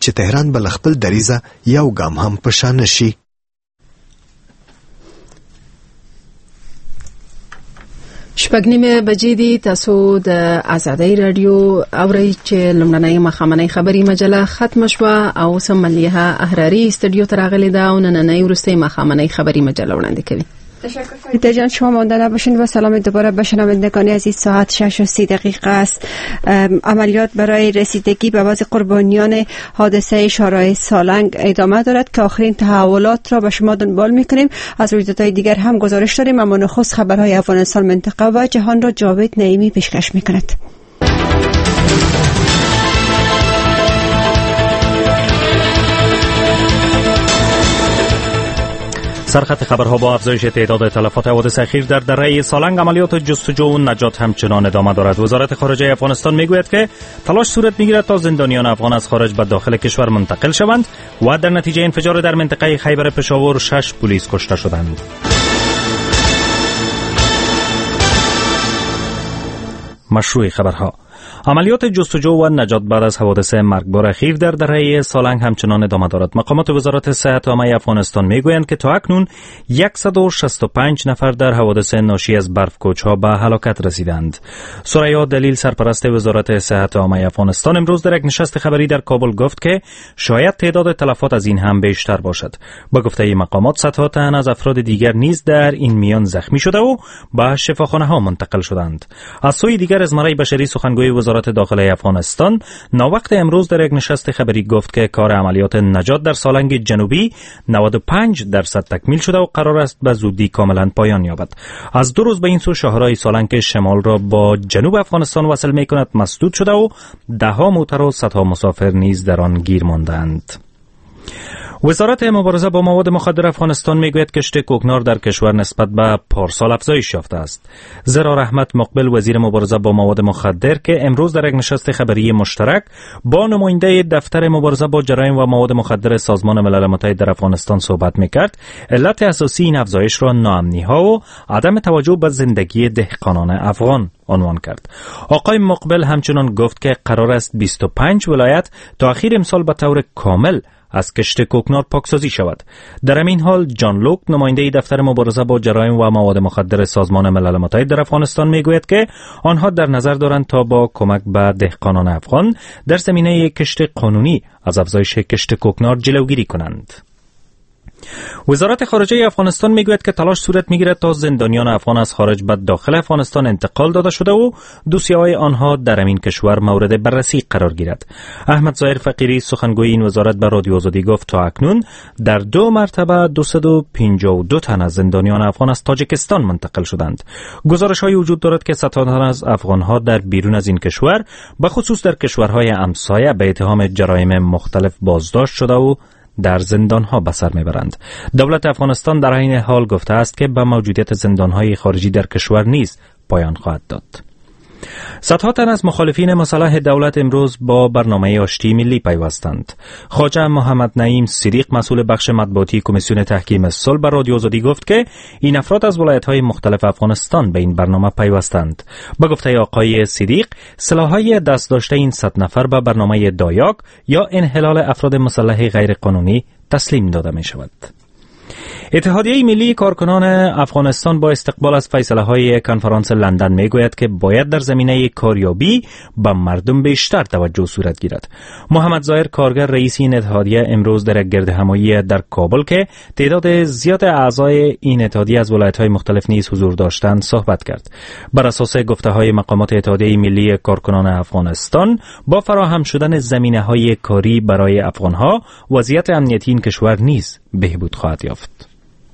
چې تهران به خپل دریزه یو ګام هم په شا نشي. شپږ بجې دي. تاسو د آزادۍ رادیو اورئ چې لومړنۍ مخامنۍ خبري مجله ختم شوه او سملیه احراری استودیو ته راغلې ده او نننۍ وروستۍ مخامنۍ خبري مجله وړاندې کوي. تشکر فریده جان، شما مانده نباشین و سلام دوباره به شنوندگان عزیز. ساعت 6:30 است. عملیات برای رسیدگی به وضع قربانیان حادثه شارع سالنگ ادامه دارد که آخرین تحولات را به شما دنبال میکنیم. از رویدادهای دیگر هم گزارش داریم، اما نخست خبرهای افغانستان، منطقه و جهان را جاوید نعیمی پیشکش میکند. سرخط خبرها با افزایش تعداد تلفات حوادث اخیر در دره سالنگ، عملیات جستجو و نجات همچنان ادامه دارد. وزارت خارجه افغانستان میگوید که تلاش صورت میگیرد تا زندانیان افغان از خارج به داخل کشور منتقل شوند و در نتیجه انفجار در منطقه خیبر پشاور 6 پلیس کشته شدند. مشروع خبرها: عملیات جستجو و نجات بعد از حوادث مرگبار اخیر در دره سالنگ همچنان ادامه دارد. مقامات وزارت صحت عامه افغانستان میگویند که تا اکنون 165 نفر در حوادث ناشی از برفکوچ‌ها به هلاکت رسیدند. ثریا دلیل، سرپرست وزارت صحت عامه افغانستان، امروز در یک نشست خبری در کابل گفت که شاید تعداد تلفات از این هم بیشتر باشد. با گفته مقامات صدها تن از افراد دیگر نیز در این میان زخمی شده و به شفاخانه‌ها منتقل شدند. از سوی دیگر ازمره بشری، سخنگوی وزارت داخلی افغانستان ناوقت امروز در یک نشست خبری گفت که کار عملیات نجات در سالنگ جنوبی 95% تکمیل شده و قرار است به زودی کاملا پایان یابد. از 2 روز به این سو شاهراه سالنگ شمال را با جنوب افغانستان وصل می کند مسدود شده و 10 موتر و صدها مسافر نیز در آن گیر ماندند. وزارت مبارزه با مواد مخدر افغانستان میگوید کشت کوکنار در کشور نسبت به پارسال افزایش یافته است. زرار احمد مقبل، وزیر مبارزه با مواد مخدر، که امروز در یک نشست خبری مشترک با نماینده دفتر مبارزه با جرایم و مواد مخدر سازمان ملل متحد در افغانستان صحبت میکرد، علت اساسی این افزایش را ناامنی‌ها و عدم توجه به زندگی دهقانان افغان عنوان کرد. آقای مقبل همچنان گفت که قرار است 25 ولایت تا اخیر امسال به طور کامل از کشت کوکنار پاکسازی شود. در همین حال جان لوک، نماینده دفتر مبارزه با جرایم و مواد مخدر سازمان ملل متحد در افغانستان میگوید که آنها در نظر دارند تا با کمک به دهقانان افغان در زمینه کشت قانونی از افزایش کشت کوکنار جلوگیری کنند. وزارت خارجه افغانستان میگوید که تلاش صورت میگیرد تا زندانیان افغان از خارج به داخل افغانستان انتقال داده شده و دوسیه‌های آنها در همین کشور مورد بررسی قرار گیرد. احمد ظاهر فقیری، سخنگوی این وزارت، به رادیو آزادی گفت تا اکنون در 2 مرتبه 252 تن از زندانیان افغان از تاجیکستان منتقل شدند. گزارش‌هایی وجود دارد که صدها تن از افغان‌ها در بیرون از این کشور، به خصوص در کشورهای همسایه، به اتهام جرایم مختلف بازداشت شده و در زندانها به سر میبرند. دولت افغانستان در این حال گفته است که به موجودیت زندانهای خارجی در کشور نیز پایان خواهد داد. صدها تن از مخالفین مسلح دولت امروز با برنامه آشتی ملی پیوستند. خواجه محمد نعیم صدیق، مسئول بخش مطبوعاتی کمیسیون تحکیم صلح، به رادیو آزادی گفت که این افراد از ولایت‌های مختلف افغانستان به این برنامه پیوستند. با گفته آقای صدیق، سلاح‌های دست داشته این 100 نفر به برنامه دایاک یا انحلال افراد مسلح غیر قانونی تسلیم داده می شود. اتحادیه ملی کارکنان افغانستان با استقبال از فیصله‌های کنفرانس لندن میگوید که باید در زمینه کاریابی به مردم بیشتر توجه صورت گیرد. محمد ظاهر کارگر، رئیس این اتحادیه، امروز در یک گردهمایی در کابل که تعداد زیاد اعضای این اتحادیه از ولایت‌های مختلف نیز حضور داشتند صحبت کرد. بر اساس گفته‌های مقامات اتحادیه ملی کارکنان افغانستان، با فراهم شدن زمینه‌های کاری برای افغان‌ها، وضعیت امنیتی این کشور نیز بهبود خواهد یافت.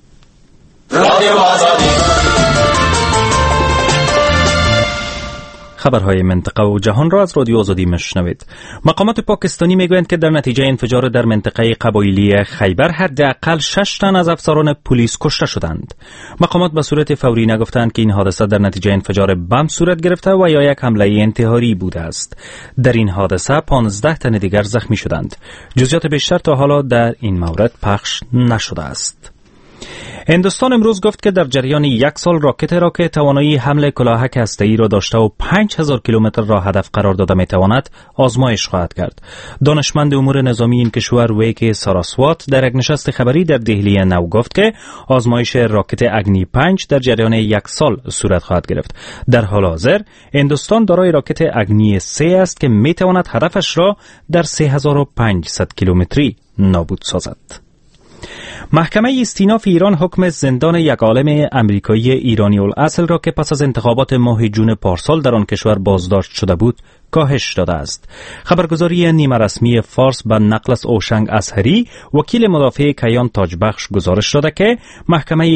خبرهای منطقه و جهان را از رادیو آزادی میشنوید. مقامات پاکستانی میگویند که در نتیجه انفجار در منطقه قبایلی خیبر حداقل 6 تن از افسران پلیس کشته شدند. مقامات به صورت فوری نگفتند که این حادثه در نتیجه انفجار بمب صورت گرفته و یا یک حمله انتحاری بوده است. در این حادثه 15 تن دیگر زخمی شدند. جزئیات بیشتر تا حالا در این مورد پخش نشده است. هندوستان امروز گفت که در جریان 1 سال راکت را که توانایی حمل کلاهک هسته‌ای را داشته و 5000 کیلومتر را هدف قرار داده می‌تواند آزمایش خواهد کرد. دانشمند امور نظامی این کشور ویک ساراسوات در یک نشست خبری در دهلی نو گفت که آزمایش راکت اگنی 5 در جریان 1 سال صورت خواهد گرفت. در حال حاضر هندوستان دارای راکت اگنی 3 است که می‌تواند هدفش را در 3500 کیلومتری نابود سازد. محکمه استیناف ایران حکم زندان یک عالم امریکایی ایرانی الاصل را که پس از انتخابات ماه جون پارسال در آن کشور بازداشت شده بود کاهش داده است. خبرگزاری نیمه رسمی فارس به نقل از اوشنگ اصحری وکیل مدافع کیان تاجبخش گزارش داده که محکمه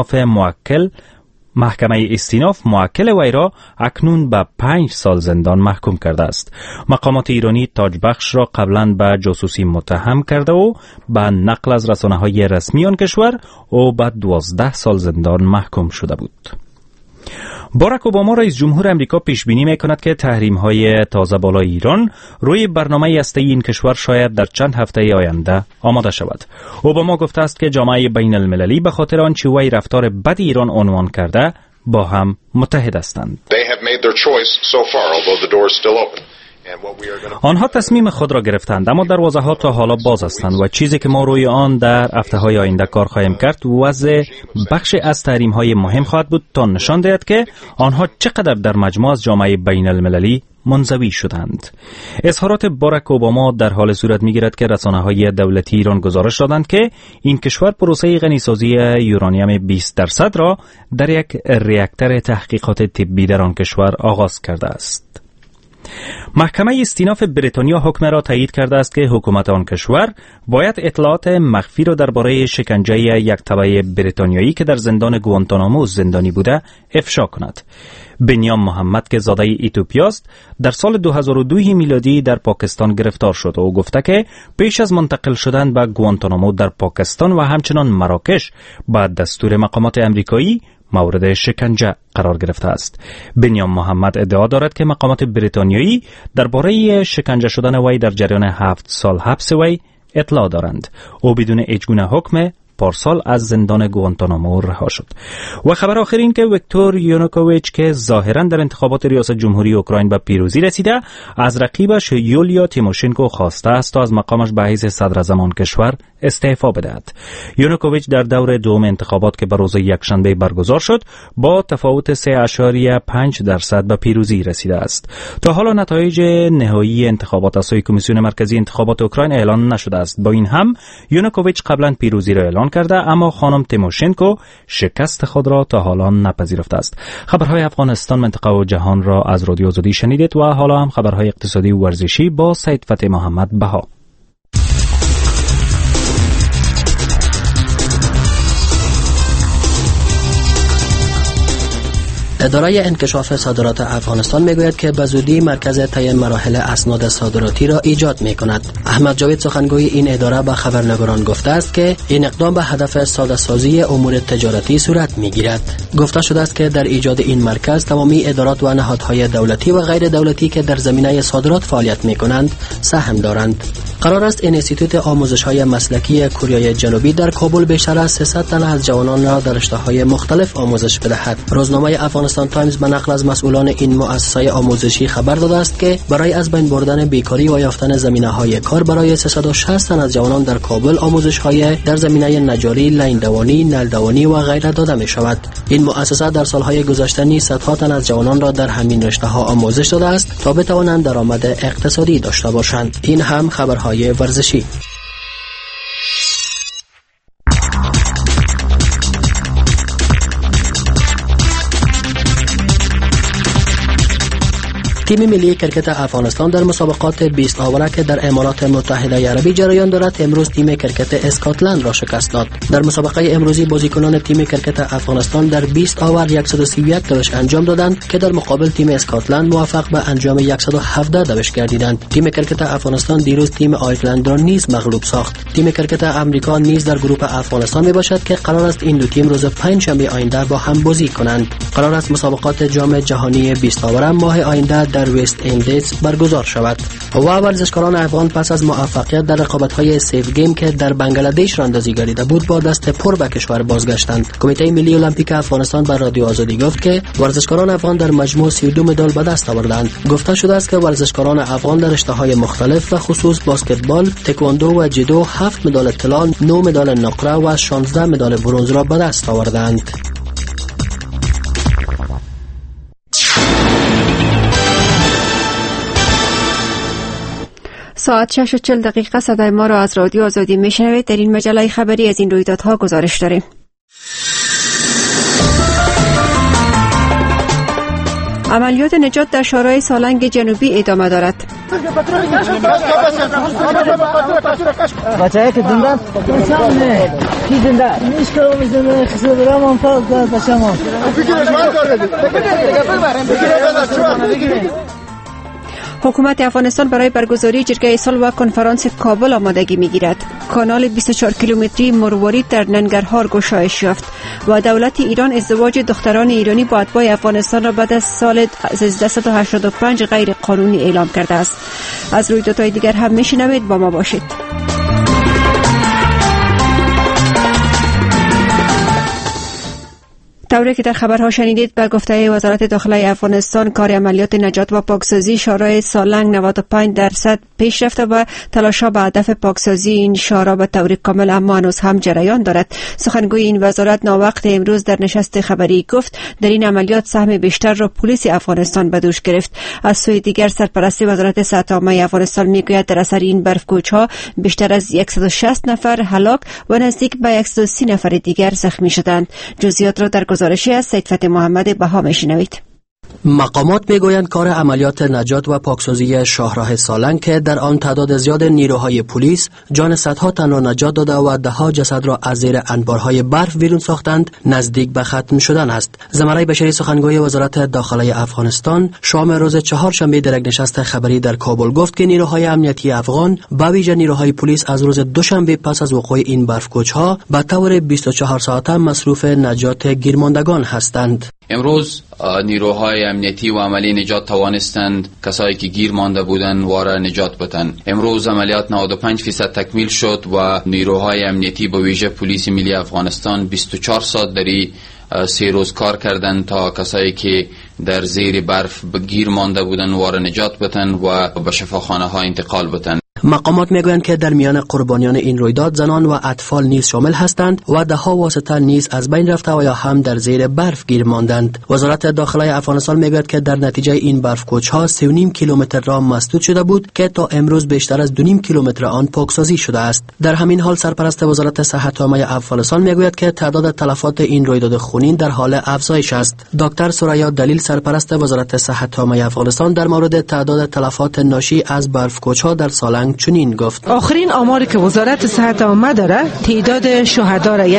استیناف موکل وی را اکنون به 5 سال زندان محکوم کرده است. مقامات ایرانی تاجبخش را قبلا به جاسوسی متهم کرده و به نقل از رسانه‌های رسمی آن کشور او به 12 سال زندان محکوم شده بود. باراک اوباما رئیس جمهور امریکا پیش بینی می‌کند که تحریم‌های تازه بالای ایران روی برنامه هسته‌ای این کشور شاید در چند هفته آینده آماده شود. اوباما گفته است که جامعه بین المللی به خاطر آنچه وی رفتار بد ایران عنوان کرده با هم متحد هستند. آنها تصمیم خود را گرفتند اما دروازه‌ها تا حالا باز هستند و چیزی که ما روی آن در هفته‌های آینده کار خواهیم کرد وضع بخش از تحریم‌های مهم خواهد بود تا نشان دهد که آنها چقدر در مجموع از جامعه بین المللی منزوی شدند. اظهارات باراک اوباما در حال صورت می‌گیرد که رسانه‌های دولتی ایران گزارش دادند که این کشور پروسه غنیسازی یورانیم 20% را در یک راکتور تحقیقات طبی در آن کشور آغاز کرده است. محکمه استیناف بریتانیا حکم را تایید کرده است که حکومت آن کشور باید اطلاعات مخفی را درباره شکنجه یک تبع بریتانیایی که در زندان گوانتانامو زندانی بوده افشا کند. بنیام محمد که زاده ایتوپیا است در سال 2002 میلادی در پاکستان گرفتار شد و گفته که پیش از منتقل شدن به گوانتانامو در پاکستان و همچنان مراکش با دستور مقامات امریکایی مورد شکنجه قرار گرفته است. بنیام محمد ادعا دارد که مقامات بریتانیایی درباره شکنجه شدن وی در جریان 7 سال حبس وی اطلاع دارند. او بدون هیچگونه حکم پارسال از زندان گوانتانامو رها شد. و خبر آخر این که ویکتور یانوکوویچ که ظاهرا در انتخابات ریاست جمهوری اوکراین به پیروزی رسیده از رقیبش یولیا تیموشنکو خواسته است تا از مقامش به حیث صدر اعظم کشور استعفا بدهد. یانوکوویچ در دور دوم انتخابات که به روز یکشنبه برگزار شد با تفاوت 3.5% به پیروزی رسیده است. تا حالا نتایج نهایی انتخابات از سوی کمیسیون مرکزی انتخابات اوکراین اعلان نشده است. با این هم یانوکوویچ قبلا پیروزی را اعلان کرده اما خانم تیموشنکو شکست خود را تا حالا نپذیرفته است. خبرهای افغانستان، منطقه و جهان را از رادیو آزادی شنیدید و حالا هم خبرهای اقتصادی و ورزشی با سید فتح محمد بها. اداره انکشاف صادرات افغانستان میگوید که به زودی مرکز طی مراحل اسناد صادراتی را ایجاد میکند. احمد جاوید سخنگوی این اداره به خبرنگاران گفته است که این اقدام به هدف ساده سازی امور تجارتی صورت میگیرد. گفته شده است که در ایجاد این مرکز تمامی ادارات و نهادهای دولتی و غیر دولتی که در زمینه صادرات فعالیت میکنند سهم دارند. قرار است این انستیتوت آموزش‌های مسلکی کره جنوبی در کابل بیشتر از 300 تن از جوانان را در رشته‌های مختلف آموزش بدهد. روزنامه افغانستان تایمز به نقل از مسئولان این مؤسسه آموزشی خبر داده است که برای از بین بردن بیکاری و یافتن زمینه‌های کار برای 360 تن از جوانان در کابل آموزش‌های در زمینه نجاری، لیندوانی، نلدوانی و غیره داده می‌شود. این مؤسسه در سال‌های گذشته نیز صدها تن از جوانان را در همین رشته‌ها آموزش داده است تا بتوانند درآمد اقتصادی داشته باشند. این هم خبرهای ورزشی. تیم ملی کرکت افغانستان در مسابقات 20 آوره که در امارات متحده عربی جریان دارد امروز تیم کرکت اسکاتلند را شکست داد. در مسابقه امروزی بازیکنان تیم کرکت افغانستان در 20 آور 131 دوش انجام دادند که در مقابل تیم اسکاتلند موفق به انجام 117 دوش گردیدند. تیم کرکت افغانستان دیروز تیم آیسلند را نیز مغلوب ساخت. تیم کرکت آمریکا نیز در گروه افغانستان میباشد که قرار است این دو تیم روز پنجشنبه آینده با هم بازی کنند. قرار است مسابقات جام جهانی 20 آوره ماه آینده در وست اندیز برگزار شود. و ورزشکاران افغان پس از موفقیت در رقابت‌های سیف گیم که در بنگلادش راندازی گردیده بود با دست پر به کشور بازگشتند. کمیته ملی المپیک افغانستان بر رادیو آزادی گفت که ورزشکاران افغان در مجموع 32 مدال به دست آوردند. گفته شده است که ورزشکاران افغان در رشته‌های مختلف و خصوص بسکتبال، تکواندو و جودو 7 مدال طلا، 9 مدال نقره و 16 مدال برنز را به دست آوردند. ساعت 6:40 صدای ما را از رادیو آزادی میشنوید. در این مجله خبری از این رویدادها گزارش داریم. عملیات نجات در شورای سالنگ جنوبی ادامه دارد. بچه‌ای که زنده سامنے کی زنده نیست میزنه خسرو برام فاز بچه‌مو حکومت افغانستان برای برگزاری جرگه صلح و کنفرانس کابل آمادگی میگیرد. کانال 24 کیلومتری مروارید در ننگرهار گشایش یافت و دولت ایران ازدواج دختران ایرانی با اتباع افغانستان را بعد از سال 1385 غیر قانونی اعلام کرده است. از رویدادهای دیگر هم میشنوید، با ما باشید. طوری که در خبرها شنیدید، به گفته وزارت داخله افغانستان کار عملیات نجات و پاکسازی شورای سالنگ 95% پیش رفته و تلاش‌ها به هدف پاکسازی این شورا به طور کامل اما هنوز هم جریان دارد. سخنگوی این وزارت ناوقت امروز در نشست خبری گفت در این عملیات سهم بیشتر را پلیس افغانستان به دوش گرفت. از سوی دیگر سرپرست وزارت صحت عامه افغانستان میگوید در اثر این برف‌کوچ‌ها بیشتر از 160 نفر هلاک و نزدیک به 130 نفر دیگر زخمی شدند. جزئیات را در گزارشی از سید فتح محمد بها میشنوید. مقامات میگویند کار عملیات نجات و پاکسازی شاهراه سالنگ که در آن تعداد زیاد نیروهای پلیس جان صدها تن را نجات داده و ده‌ها جسد را از زیر انبارهای برف بیرون ساختند نزدیک به ختم شدن است. زمره بشری سخنگوی وزارت داخله افغانستان شام روز چهارشنبه در یک نشست خبری در کابل گفت که نیروهای امنیتی افغان به ویژه نیروهای پلیس از روز دوشنبه پس از وقوع این برف‌کوچ‌ها به طور 24 ساعته مصروف نجات گیرماندگان هستند. امروز نیروهای امنیتی و عملی نجات توانستند کسایی که گیر مانده بودند واره نجات بدن. امروز عملیات 95% تکمیل شد و نیروهای امنیتی به ویژه پلیس ملی افغانستان 24 ساعت دری 3 روز کار کردند تا کسایی که در زیر برف گیر مانده بودند واره نجات بدن و به شفاخانه ها انتقال بدن. مقامات میگویند که در میان قربانیان این رویداد زنان و اطفال نیز شامل هستند و ده‌ها واسطه نیز از بین رفته و یا هم در زیر برف گیر ماندند. وزارت داخله افغانستان میگوید که در نتیجه این برف‌کوچ‌ها 3.5 کیلومتر راه مسدود شده بود که تا امروز بیشتر از 2.5 کیلومتر آن پاکسازی شده است. در همین حال سرپرست وزارت صحت عامه افغانستان میگوید که تعداد تلفات این رویداد خونین در حال افزایش است. دکتر سوریا دلیل سرپرست وزارت صحت عامه افغانستان در مورد تعداد تلفات ناشی از برف‌کوچ‌ها در سالنگ چنین گفت: آخرین آماری که وزارت صحت عامه داره تعداد شهدا را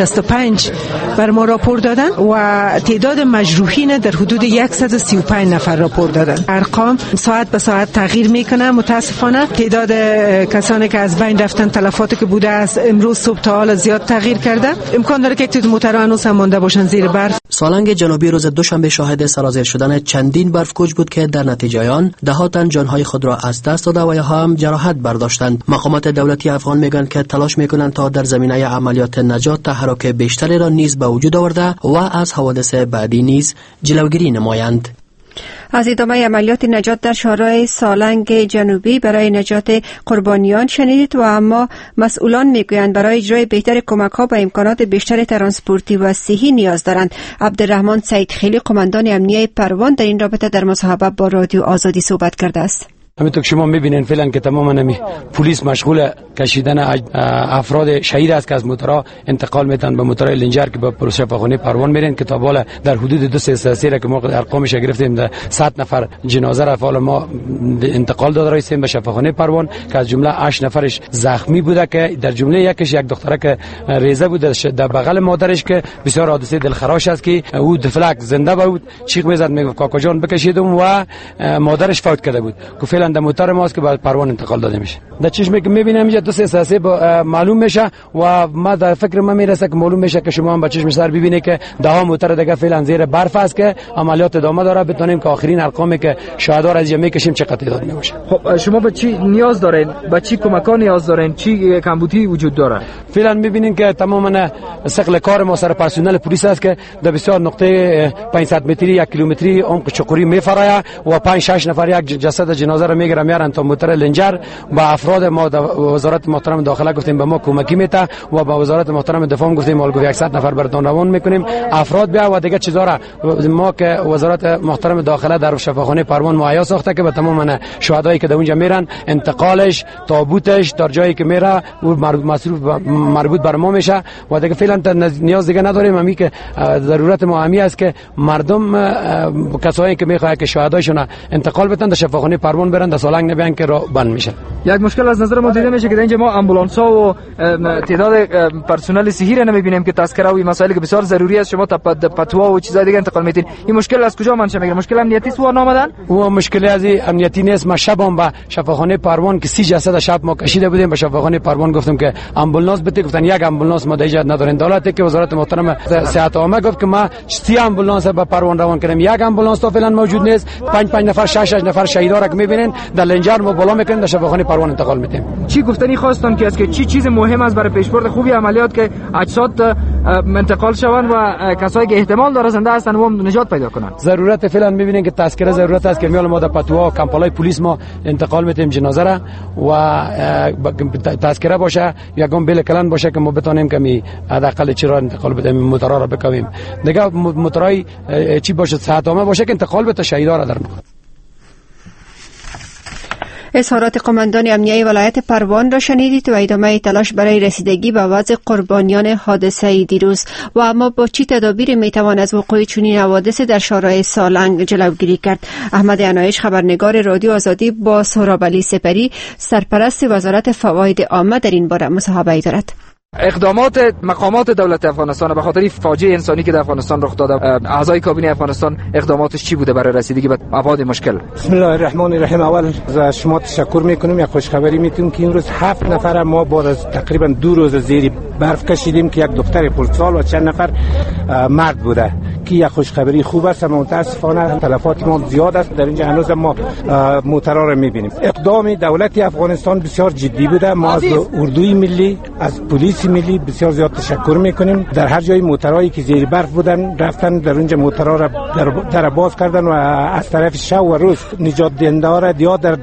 165 بر ما راپور دادن و تعداد مجروحین در حدود 135 نفر راپور دادن. ارقام ساعت به ساعت تغییر میکنه. متاسفانه تعداد کسانی که از بین رفتن تلفاتی که بوده از امروز صبح تا حال زیاد تغییر کرده. امکان داره که تعداد موتورها هنوز هم مانده باشن زیر برف. سالنگ جنوبی روز دوشنبه شاهد سرازیر شدن چندین برف‌کوچ بود که در نتیجه آن ده‌ها تن جانهای خود را از دست داده و یا هم جراحت برداشتند. مقامات دولتی افغان میگن که تلاش میکنند تا در زمینه عملیات نجات تحرک بیشتری را نیز به وجود آورده و از حوادث بعدی نیز جلوگیری نمایند. از ادامه عملیات نجات در شورای سالنگ جنوبی برای نجات قربانیان شنیدید و اما مسئولان میگویند برای اجرای بهتر کمک‌ها به امکانات بیشتر ترانسپورتی و صحی نیاز دارند. عبدالرحمن سیدخیلی قماندان امنیه پروان در این رابطه در مصاحبه با رادیو آزادی صحبت کرده است. همینطور که شما میبینین فعلا که تماما پلیس مشغول کشیدن افراد شهید است که از موتورها انتقال میدن به موتورهای لنجر که به شفاخانه پروان میرن که تا بالا در حدود 233 را که ما ارقامش گرفتیم 100 نفر جنازه را فعلا ما انتقال داده رایستیم به شفاخانه پروان که از جمله 8 نفرش زخمی بوده که در جمله یکش یک دختره که ریزه بود در بغل مادرش که بسیار حادثه دلخراش است که او دفلک زنده بود چیخ میزد میگفت کاکا جان بکشیدم و مادرش فوت کرده بود. فعلا در موتر ماست که به پروان انتقال داده میشه. در چشمی که میبینم اینجا دو سه ساسه معلوم میشه و ما در فکر من میرسه که معلوم میشه که شما هم با چشم سر ببینید که ده موتر دیگه فعلا زیر برف است که عملیات ادامه داره، بتونیم که آخرین ارقامی که شهدا را از جمع کشیم چقدر تعداد میشه. خب شما به چی نیاز دارین؟ به چی کمک‌ها نیاز دارین؟ چی کمبودی وجود داره؟ فعلا میبینین که تماما ثقل کار ما سر پرسنل پلیس است که در بسیار نقطه 500 متری 1 کیلومتری عمق چقوری میفرایه و 5 6 نفر یک جسد جنازه را میگیرن میارن تا موتر لنجر. با افراد ما وزارت محترم داخله گفتیم به ما کمکی میته و با وزارت محترم دفاع گفتیم مال 100 نفر براتون روان میکنیم افراد بیا و دیگه چیزا را ما که وزارت محترم داخله در شفاخانه پروان مهیا ساخته که به تمام شهدایی که در اونجا میرن انتقالش تابوتش در جایی که میره و مربوط بر ما میشه و دیگه فعلا نیاز دیگه نداریم. همین که ضرورت ما همی است که مردم کسایی که میخواد که شهدایشون انتقال بدن در شفاخانه پروان برن در سالنگ نبیان که راه بند میشه. یک مشکل از نظر ما دیده میشه که اینجا ما آمبولانس ها و تعداد پرسنل صحی را نمیبینیم که تذکره و مسائلی که بسیار ضروری است شما تا پتوا و چیزای دیگه انتقال میدین. این مشکل از کجا منشأ میگیره؟ مشکل امنیتی است و نامدن؟ و مشکل از امنیتی نیست. ما شبام به شفاخانه پروان که 30 جسد شب ما کشیده بودیم به شفاخانه پروان گفتم که آمبولانس بده، گفتن یک آمبولانس ما دیجا ندارین. دولتی که وزارت محترم صحت عامه گفت که ما 30 آمبولانس به پروان روان کردیم، یک آمبولانس تا فعلا موجود نیست. 5 نفر 6 نفر شهیدا را که میبینین در لنجر ما بالا میکنیم در شفاخانه پروان انتقال میدیم. چی گفتنی خواستن که چی چیز مهم است برای پیشبرد خوبی عملیات که اجساد انتقال شوند و کسایی که احتمال داره زنده هستن و نجات پیدا کنن؟ ضرورت فعلا میبینین که تذکره ضرورت است که میال ما در پتوها و کمپالای پلیس ما انتقال میدیم جنازه را و تذکره باشه یا گم بل کلان باشه که ما بتونیم که حداقل چرا انتقال بدیم موتورا را بکویم. دیگه موتورای چی باشه صحت عامه باشه که انتقال بده شهیدا را در اظهارات قماندان امنیه ولایت پروان را شنیدید و ادامه تلاش برای رسیدگی به وضع قربانیان حادثه دیروز. و اما با چی تدابیر میتوان از وقوع چنین حوادث در شارع سالنگ جلوگیری کرد؟ احمد عنایش خبرنگار رادیو آزادی با سهراب علی سپری سرپرست وزارت فواید عامه در این باره مصاحبه دارد. اقدامات مقامات دولت افغانستان به خاطر فاجعه انسانی که در افغانستان رخ داده، اعضای کابینه افغانستان اقداماتش چی بوده برای رسیدگی به ابعاد مشکل؟ بسم الله الرحمن الرحیم. اول از شما تشکر میکنم. یک خوشخبری میتونم که امروز 7 نفر ما بعد از تقریبا 2 روز زیر برف کشیدیم که یک دختر خردسال و چند نفر مرد بوده که یک خوشخبری خوب است. متاسفانه تلفات ما زیاد است در اینجا، هنوز ما موترا را میبینیم. اقدام دولت افغانستان بسیار جدی بوده. ما از اردوی ملی از پلیس ملی بسیار زیاد تشکر میکنیم. در هر جای موترایی که زیر برف بودن رفتن در اونجا موترا را در باز کردن و از طرف شب و روز نجات دهنده را یا در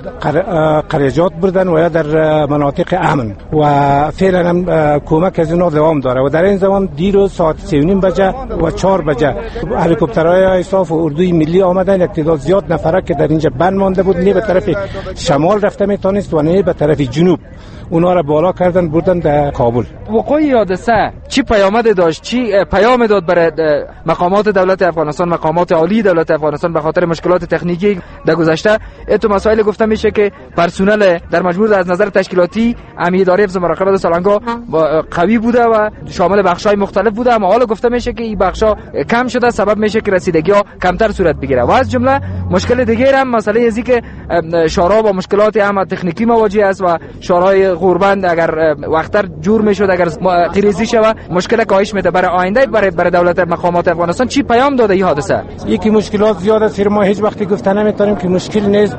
قریجات بردن و یا در مناطق امن و فعلا هم کمک از اونا دوام داره. و در این زمان دیروز ساعت 3:30 بجه و 4 بجه هلیکوپترهای ایساف و اردوی ملی آمدن. یک تعداد زیاد نفره که در اینجا بند مانده بود، نه به طرف شمال رفته میتونست و نه به طرف جنوب، اونا را بالا کردن بردن در کابل. وقوع حادثه چی پیامد داشت؟ چی پیام داد برای مقامات دولت افغانستان، مقامات عالی دولت افغانستان به خاطر مشکلات تکنیکی در گذشته؟ تو مسائل گفته میشه که پرسنل در مجموع از نظر تشکیلاتی امنیت اداره حفظ مراقبت سالنگا قوی بوده و شامل بخش‌های مختلف بوده، اما حالا گفته میشه که این بخش‌ها کم شده، سبب میشه که رسیدگی‌ها کمتر صورت بگیره. و از جمله مشکل دیگه هم مسئله ازی که شورا با مشکلات هم تکنیکی مواجه است و شورای غوربند اگر وقتر جور میشد، اگر تریزی شود، مشکل کاهش میده. برای آینده برای دولت مقامات افغانستان چی پیام داده این حادثه؟ یکی مشکلات زیاد است، ما هیچ وقتی گفته نمیتونیم که مشکل نیست.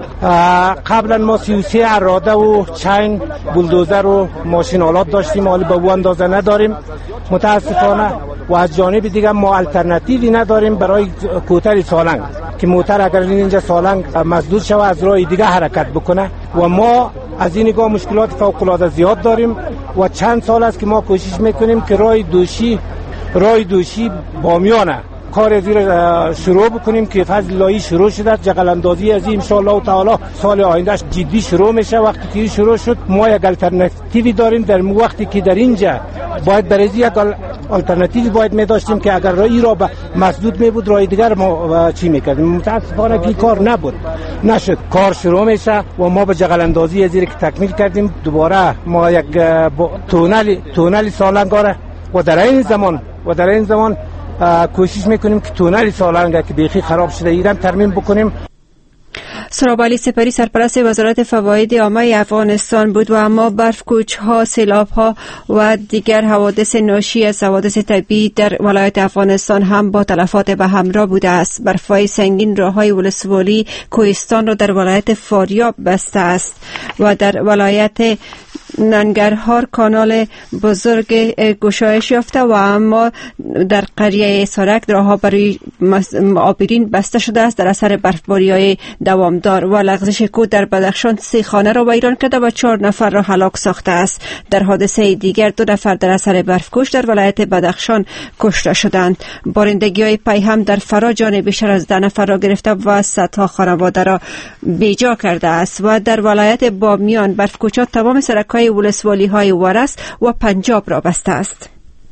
قبلا ما 33 اراده و چین بولدوزر و ماشین آلات داشتیم، حالا به اون اندازه نداریم متاسفانه. و از جانب دیگه ما الटरनेटिवی نداریم برای کوتر سالنگ که موتر اگر اینجا سالنگ مسدود شود از راه دیگه حرکت بکنه. و ما از این نگاه مشکلات فوق العاده زیاد داریم و چند سال است که ما کوشش میکنیم که راه دوشی بامیانه کار از این شروع بکنیم که فضل اللهی شروع شده. جغل اندازی از این ان شاء الله تعالی سال آیندهش جدی شروع میشه. وقتی که شروع شد ما یک الटरनेटिवی داریم در وقتی که در اینجا باید برای یک الटरनेटिव باید می داشتیم که اگر راهی را مسدود می بود راه دیگر ما چی میکردیم. متاسفانه که کار نشد. کار شروع میشه و ما به جغل اندازی از این که تکمیل کردیم. دوباره ما یک تونل سالنگ و در این زمان کوشش میکنیم که تونل سالنگ که بیخی خراب شده ایران ترمیم بکنیم. سراب علی سپری سرپرست وزارت فواید عامه افغانستان بود و اما برف‌کوچ‌ها، سیلاب‌ها و دیگر حوادث ناشی از حوادث طبیعی در ولایت افغانستان هم با تلفات به همراه بوده است. برف‌های سنگین راه‌های ولسوالی کوهستان را در ولایت فاریاب بسته است و در ولایت ننگرهار کانال بزرگ گشایش یافته و اما در قریه سرک راه‌ها برای آبرین بسته شده است در اثر برفباری‌های دوامدار و لغزش کوه در بدخشان 3 خانه را ویران کرده و 4 نفر را هلاک ساخته است. در حادثه دیگر 2 نفر در اثر برفکوش در ولایت بدخشان کشته شدند. بارندگی‌های پی هم در فرا جان بیشتر از 10 نفر را گرفته و صدها خانواده را بیجا کرده است و در ولایت بامیان برفکوچات تمام سرک‌های ولسوالی‌های ورس و پنجاب را بسته است.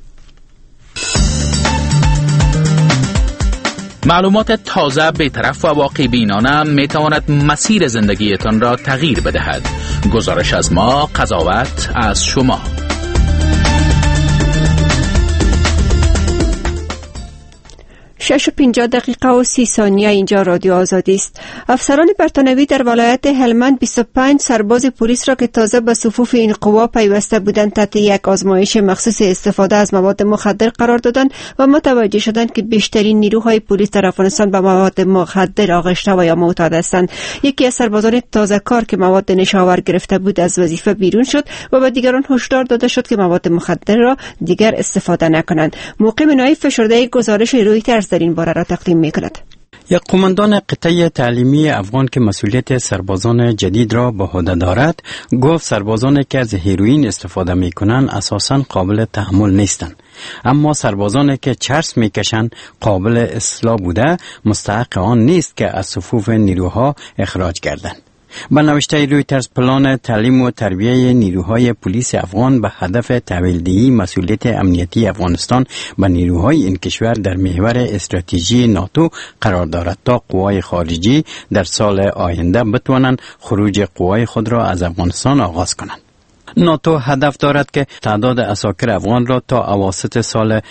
معلومات تازه، بی‌طرف و واقع بینانه می تواند مسیر زندگیتان را تغییر بدهد. گزارش از ما، قضاوت از شما. 6:50 اینجا رادیو آزادی است. افسران برتانوی در ولایت هلمند 25 سرباز پلیس را که تازه به صفوف این قوا پیوسته بودند تحت یک آزمایش مخصوص استفاده از مواد مخدر قرار دادند و متوجه شدند که بیشترین نیروهای پلیس در افغانستان به مواد مخدر آغشته و یا معتاد هستند. یکی از سربازان تازه کار که مواد نشاور گرفته بود از وظیفه بیرون شد و به دیگران هشدار داده شد که مواد مخدر را دیگر استفاده نکنند. مقیم نایب فشرده گزارش رویترز در این باره را تقدیم می‌کند. یک قماندان قطعه تعلیمی افغان که مسئولیت سربازان جدید را به عهده دارد گفت سربازانی که از هیروئین استفاده می‌کنند اساساً قابل تحمل نیستند، اما سربازانی که چرس می‌کشند قابل اصلاح بوده مستحق آن نیست که از صفوف نیروها اخراج گردند. به نوشته رویترز پلان تعلیم و تربیه نیروهای پلیس افغان به هدف تحویل‌دهی مسئولیت امنیتی افغانستان به نیروهای این کشور در محور استراتژی ناتو قرار دارد تا قوای خارجی در سال آینده بتوانند خروج قوای خود را از افغانستان آغاز کنند. ناتو هدف دارد که تعداد عساکر افغان را تا اواسط سال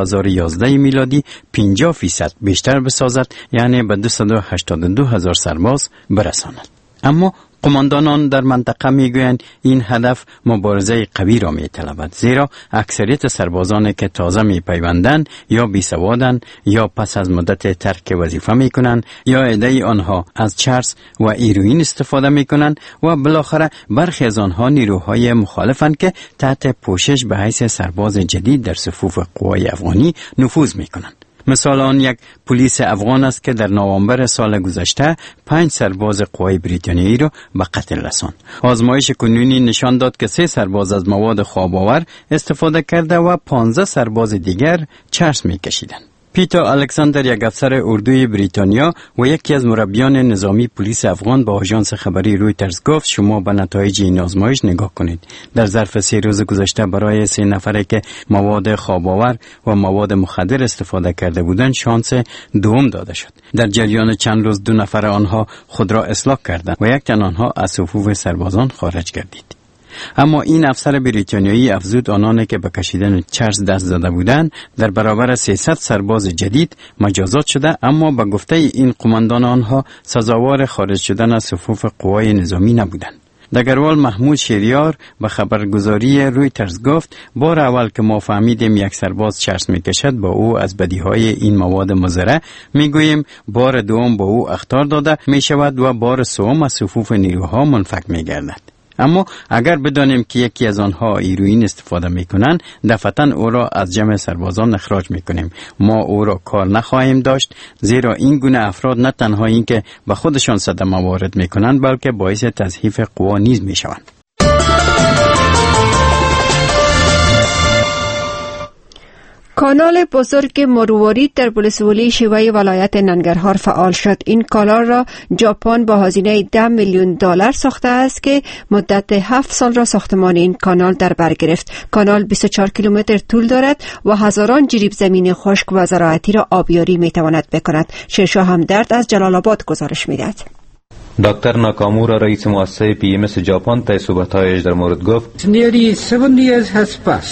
2011 میلادی 50% بیشتر بسازد، یعنی به 282,000 سرباز برساند. اما قماندانان در منطقه میگویند این هدف مبارزه قوی را میطلبد، زیرا اکثریت سربازانی که تازه میپیوندند یا بیسوادند یا پس از مدت ترک وظیفه میکنند یا عده‌ای آنها از چرس و هیروئین استفاده میکنند و بالاخره برخی از آنها نیروهای مخالفند که تحت پوشش به حیث سرباز جدید در صفوف قوای افغانی نفوذ میکنند. مثال آن یک پلیس افغان است که در نوامبر سال گذشته 5 سرباز قوای بریتانیایی را به قتل رساند. آزمایش کنونی نشان داد که 3 سرباز از مواد خواب‌آور استفاده کرده و 15 سرباز دیگر چرس می‌کشیدند. پیتر الکساندر، یک افسر اردوی بریتانیا و یکی از مربیان نظامی پلیس افغان، با آژانس خبری رویترز گفت شما به نتایج این آزمایش نگاه کنید. در ظرف 3 روز گذشته برای 3 نفره که مواد خواب‌آور و مواد مخدر استفاده کرده بودند شانس دوم داده شد. در جریان چند روز 2 نفر آنها خود را اصلاح کردند و یک تن آنها از صفوف سربازان خارج گردید. اما این افسر بریتانیایی افزود آنانی که به کشیدن چرس دست زده بودند در برابر 300 سرباز جدید مجازات شده، اما به گفته این قماندان آنها سزاوار خارج شدن از صفوف قوای نظامی نبودند. دگروال محمود شیریار به خبرگزاری رویترز گفت بار اول که ما فهمیدیم یک سرباز چرس میکشد با او از بدیهای این مواد مضره میگوییم، بار دوم با او اخطار داده میشود و بار سوم از صفوف نیروها منفک میگردد. اما اگر بدانیم که یکی از آنها هیروئین استفاده میکنند دفعتاً او را از جمع سربازان اخراج میکنیم. ما او را کار نخواهیم داشت، زیرا این گونه افراد نه تنها این که به خودشان صدمه وارد میکنند بلکه باعث تضعیف قوا نیز میشوند. کانال بزرگ مروارید در ولسوالی شیوه ولایت ننگرهار فعال شد. این کانال را ژاپن با هزینه $10 میلیون ساخته است که مدت 7 سال را ساختمان این کانال در بر گرفت. کانال 24 کیلومتر طول دارد و هزاران جریب زمین خشک و زراعتی را آبیاری میتواند بکند. شیرشاه همدرد از جلال آباد گزارش میدهد. دکتر ناکامورا رئیس مؤسسه PMS ژاپن طی صحبت‌هایش در مورد گفت Nearly 7 years has passed.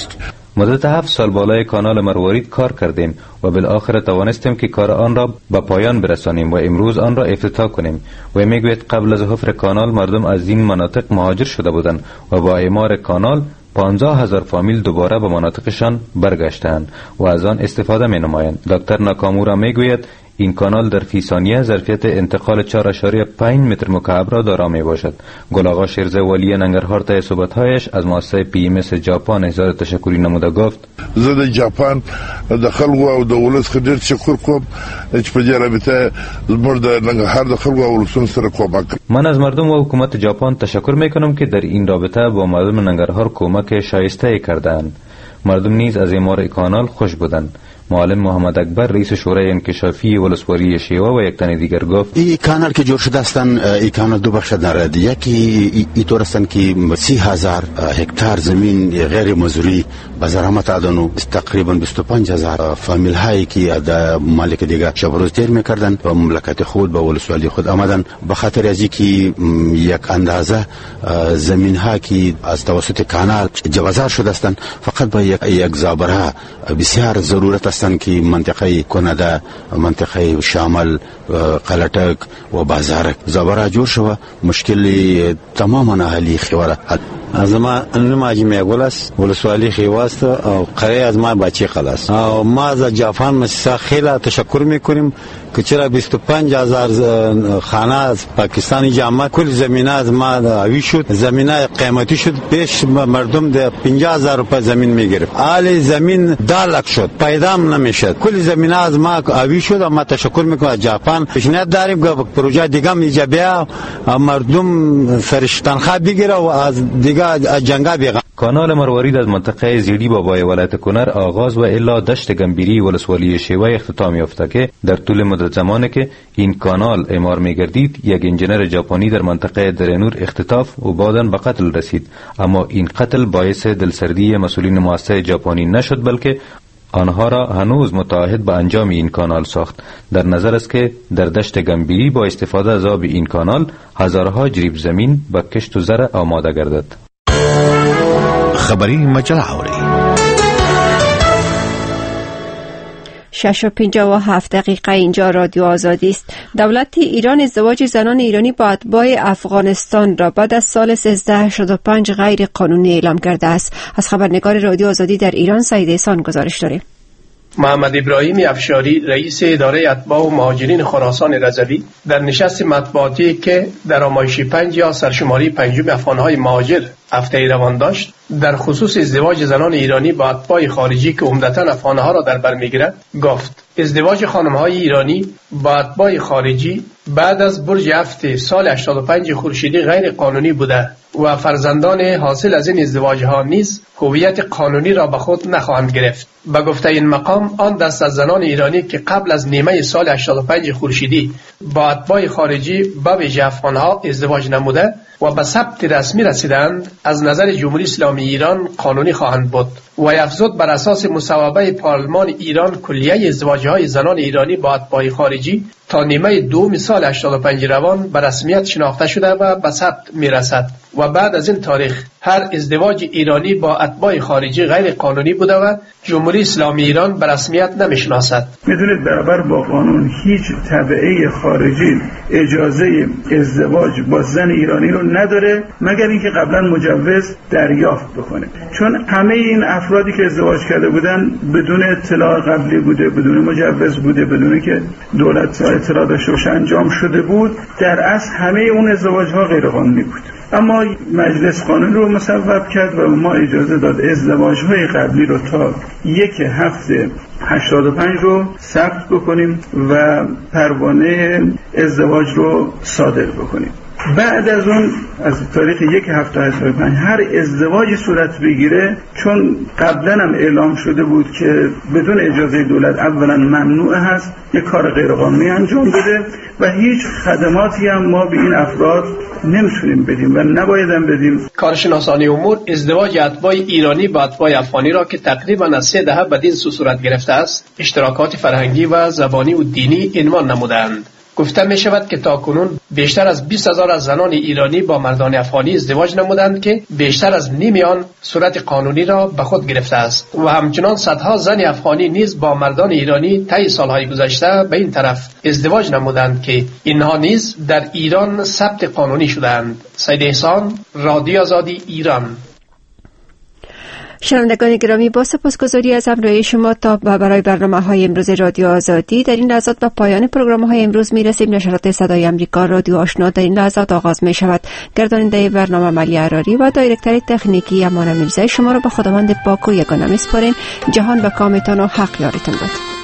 مدت 7 سال بالای کانال مروارید کار کردیم و بالاخره توانستیم که کار آن را به پایان برسانیم و امروز آن را افتتاح کنیم. و میگوید قبل از حفر کانال مردم از این مناطق مهاجر شده بودند و با اعمار کانال 15,000 فامیل دوباره به مناطقشان برگشتند و از آن استفاده می نمایند. دکتر ناکامورا میگوید این کانال در فی ثانیه ظرفیت انتقال 4.5 متر مکعب را دارا می باشد. گل آقا شیرزه ولی ننگرهار طی صحبت‌هایش از مؤسسه PMS ژاپن اظهار تشکری نموده گفت: زه د ژاپن د خلکو او د ولس ډیر تشکر کوم چې په دې رابطه زموږ د ننګرهار د خلکو او ولسونو سره کومک. من از مردم و حکومت ژاپن تشکر می کنم که در این رابطه با مردم ننگرهار کمک شایسته کردند. مردم نیز از اعمار کانال خوش بودند. معلم محمد اکبر رئیس شورای انکشافی ولسوالی شیوا و یک تن دیگر گفت: این کانال که جور شده استن، این کانال دو بخش دارد. یکی اینطور استن که 30,000 هکتار زمین غیر مزروعی به زراعت آدنو تقریبا 25,000 فامیل هایی که در مالک دیگه شبروزدیر میکردن و مملکت خود با ولسوالی خود آمدن. به خاطر از اینکه یک اندازه زمین ها که از توسط کانال جوازار شده استن، فقط با یک زابره بسیار ضرورت است که منطقه کنده، منطقه شامل، قلتک و بازارک زبره جور شو مشکلی تماما حلی خواره. از ما نماجی میگول است ولسوالی خیواست و قریه از ما بچه خلاص و ما از ژاپن مسیسا خیلی تشکر میکنیم که چرا 25,000 خانه از پاکستانی جامعه کل زمینه از ما اوی شد. زمینه قیمتی شد، پیش مردم ده 50,000 روپه زمین میگرفت، حال زمین دالک شد، پیدام نمیشد. کل زمینه از ما اوی شد و ما تشکر میکنم از ژاپن. پیشنهاد داریم که پروژه دیگه هم اینجا بیا مردم سرش تنخواه بگیره و از دیگه جنگا بیغم. کانال مروارید از منطقه زیری بابای ولایت کنر آغاز و الا دشت گنبیری ولسوالی شیوا اختتام یافته که در طول مدت زمانی که این کانال اعمار می‌گردید یک انجینر ژاپنی در منطقه درنور اختطاف و بعداً به قتل رسید. اما این قتل باعث دلسردی مسئولین مؤسسه ژاپنی نشد، بلکه آنها را هنوز متعهد به انجام این کانال ساخت. در نظر است که در دشت گنبیری با استفاده از آب این کانال هزارها جریب زمین به کشت و زرع آماده گردد. خبری مجله اوري 6:57 اینجا رادیو آزادی است. دولت ایران ازدواج زنان ایرانی با اتباع افغانستان را بعد از سال 1385 غیر قانونی اعلام کرده است. از خبرنگار رادیو آزادی در ایران سعید احسان گزارش داریم. محمد ابراهیم افشاری رئیس اداره اتباع و مهاجرین خراسان رضوی در نشست مطبوعاتی که در آمایش 5 یا سرشماری 5 افغان‌های مهاجر هفته روان داشت در خصوص ازدواج زنان ایرانی با اتباع خارجی که عمدتاً افغان‌ها را در بر می‌گیرد گفت: ازدواج خانم‌های ایرانی با اتباع خارجی بعد از برج هفت سال 85 خورشیدی غیر قانونی بوده و فرزندان حاصل از این ازدواج‌ها نیز هویت قانونی را به خود نخواهند گرفت. به گفته این مقام آن دست از زنان ایرانی که قبل از نیمه سال 85 خورشیدی با اتباع خارجی به ویژه افغان‌ها ازدواج نموده و به ثبت رسمی رسیدند از نظر جمهوری اسلامی ایران قانونی خواهند بود و افزود بر اساس مصوبه پارلمان ایران کلیه ازدواج‌های زنان ایرانی با اتباع خارجی تا نیمه دوم سال 85 روان به رسمیت شناخته شده و به ثبت میرسد و بعد از این تاریخ هر ازدواج ایرانی با اتباع خارجی غیر قانونی بوده و جمهوری اسلامی ایران به رسمیت نمیشناسد. میدونید برابر با قانون هیچ تبعه خارجی اجازه ازدواج با زن ایرانی رو نداره مگر اینکه قبلا مجوز دریافت بکنه، چون همه این افرادی که ازدواج کرده بودن بدون اطلاع قبلی بوده، بدون مجوز بوده، بدون که دولت اطلاع داشته باشه انجام شده بود. در اصل همه اون ازدواج‌ها غیر قانونی بود. اما مجلس قانون رو مصوب کرد و ما اجازه داد ازدواج‌های قبلی رو تا 1/7/85 رو ثبت بکنیم و پروانه ازدواج رو صادر بکنیم. بعد از اون از تاریخ 1/7/85 هر ازدواجی صورت بگیره، چون قبلا هم اعلام شده بود که بدون اجازه دولت اولا ممنوع هست، یک کار غیرقانونی انجام بده و هیچ خدماتی هم ما به این افراد نمیتونیم بدیم و نبایدم بدیم. کارشناسان امور ازدواج اتباع ایرانی با اتباع افغانی را که تقریبا از 3 دهه بدین سو صورت گرفته است اشتراکات فرهنگی و زبانی و دینی عنوان نمودند. گفته می شود که تاکنون بیشتر از 20,000 از زنان ایرانی با مردان افغانی ازدواج نمودند که بیشتر از نیم آن صورت قانونی را به خود گرفته است و همچنان صدها زن افغانی نیز با مردان ایرانی طی سالهای گذشته به این طرف ازدواج نمودند که اینها نیز در ایران ثبت قانونی شدند. سید احسان، رادیو آزادی ایران. شنوندگان گرامی، با سپاسگزاری از همراهی شما تا برای برنامه‌های امروز رادیو آزادی. در این لحظات به پایان برنامه‌های امروز می‌رسیم. نشرات صدای آمریکا رادیو آشنا در این لحظات آغاز می‌شود. گرداننده برنامه ملی عراری و دایرکتور تکنیکی امان میرزایی شما را به خداوند پاک و یگانه می‌سپاریم. جهان به کامتان و حق یارتان باد.